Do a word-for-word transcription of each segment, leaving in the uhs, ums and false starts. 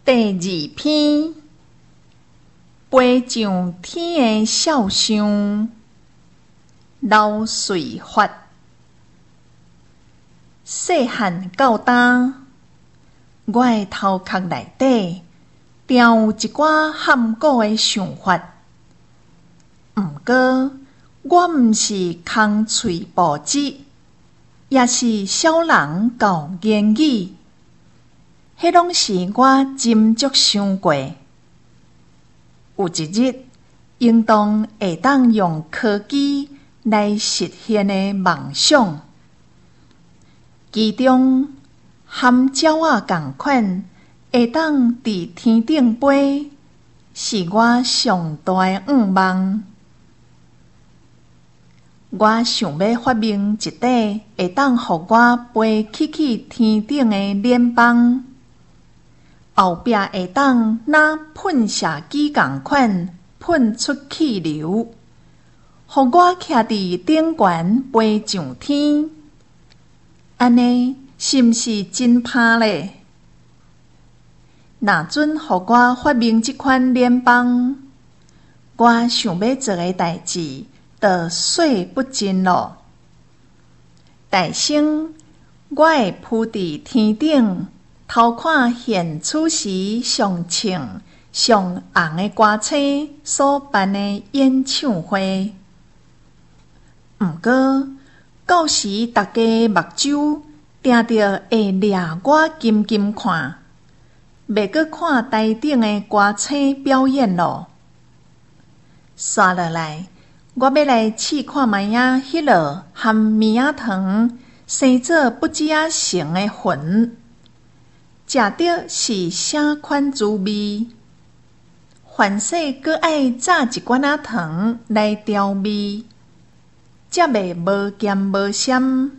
第二篇，飞上天的笑声，流水法。细汉到今，我的头壳内底定有一寡含糊的想法。毋过，我毋是空喙保舌，也是小人教言语。迄拢是我斟酌想过，有一日应当会当用科技来实现的梦想。其中含鸟仔共款，会当伫天顶飞，是我上大的愿望。我想要发明一块会当互我飞起去天顶的链棒。后壁会当若喷射机共款喷出气流，互我徛伫顶悬飞上天。安尼是毋是真歹咧？若准互我发明即款链棒，我想要做的代志就说不尽咯。大先，我会扑伫天顶。偷看现此时上穿上红的歌星所办的演唱会。毋过，到时大家目睭定着会掠我金金看，袂阁看台顶的歌星表演咯。刷落来，我要来试看卖影迄落含棉仔糖生做不止啊成的粉。食着是啥款滋味？凡说搁爱炸一罐仔糖来调味，才袂无咸无咸。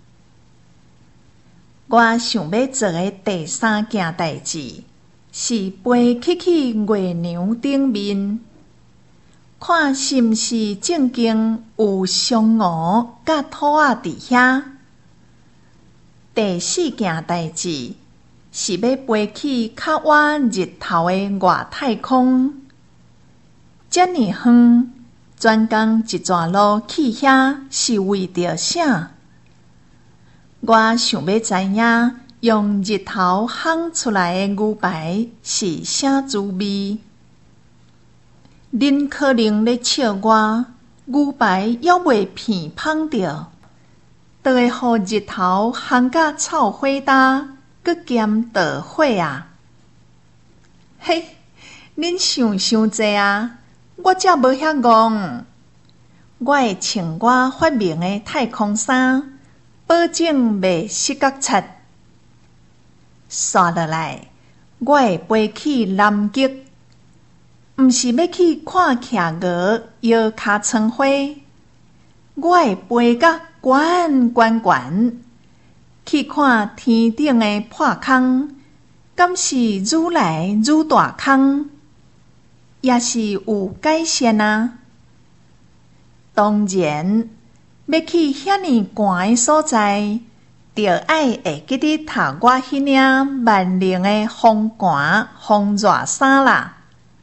我想要做的第三件代志，是飞起去月亮顶面，看是毋是正经有嫦娥甲兔仔伫遐。第四件代志。是要飞去较晚日头的外太空。遮尔远，专工一逝路去遐是为着啥？我想要知影，用日头烘出来的牛排是啥滋味？恁可能咧笑我，牛排犹未片芳着，就会互日头烘甲臭火焦。搁兼导火啊！嘿，恁想伤济啊！我才无遐戆。我会穿我发明的太空衫，保证袂失角擦。刷落来，我会飞去南极，毋是要去看徛鹅摇尻川花。我会飞甲悬悬悬。去看天顶的破空，敢是愈来愈大空，也是有改善啊？当然，要去遐尼悬的所在，着爱会记得读我迄领万能的防寒防热衫啦。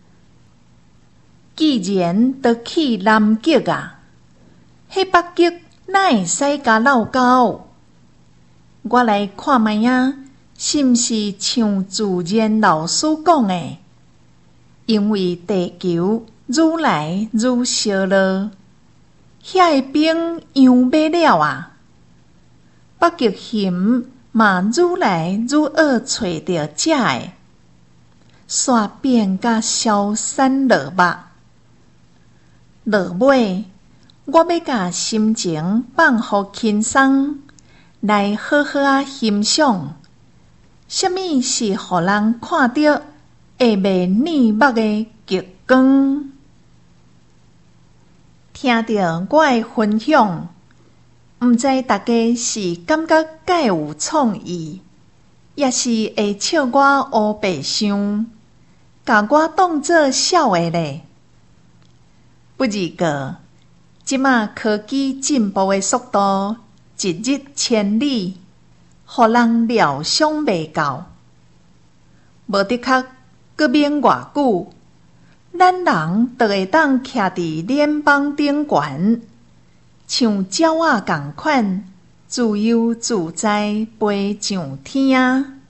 既然都去南极啊，迄北极哪会使甲绕高？我来看卖影，是毋是像自然老师讲的？因为地球愈来愈烧热，遐个冰扬袂了啊！北极熊嘛愈来愈恶找着食的，煞变甲消散落目。落尾，我要甲心情放互轻松。来好好啊欣赏，什么是互人看到会袂腻目的极光？听着我的分享，毋知大家是感觉介有创意，也是会笑我乌白相，甲我当作笑话咧。不二个，即马科技进步的速度。一日千里，互人料想袂到。无的确， 阁免偌久，咱人就会当徛伫脸邦顶悬，像鸟仔共款，自由自在飞上天。